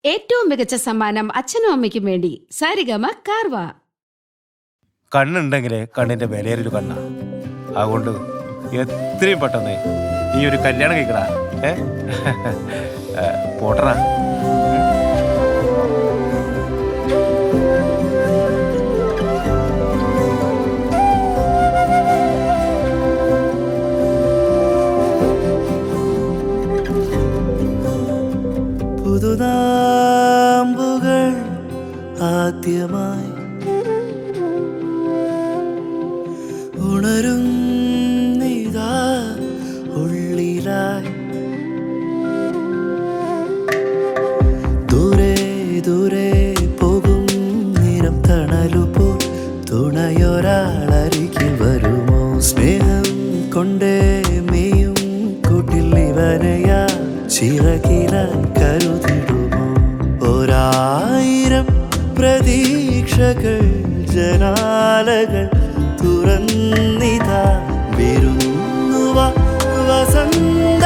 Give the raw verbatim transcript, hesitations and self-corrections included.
ഏറ്റവും മികച്ച സമ്മാനം അച്ഛനും അമ്മയ്ക്കും വേണ്ടി സാരിഗമ കാർവ. കണ്ണുണ്ടെങ്കിലേ കണ്ണിന്റെ വിലയേറിയൊരു കണ്ണാ. അതുകൊണ്ട് എത്രയും പെട്ടെന്ന് നീ ഒരു കല്യാണം കഴിക്കടാ. ഏ പോട്ടറാ. പുതുനാമ്പുകൾ ആദ്യമായി ഉണരും നീതാ ഉള്ളിലായി. ദൂരെ ദൂരെ പോകും നിരം തണലുപോ തുണയൊരാളരികിൽ വരുമോ? സ്നേഹം കൊണ്ടേ മെയ്യും കൂട്ടിൽ ഇവനെയാ ചിറകിലാൻ കരുതിടുമോ? ഒരായിരം പ്രതീക്ഷകൾ ജനാലകൾ തുറന്നിതാ വരുന്നുവ വസന്ത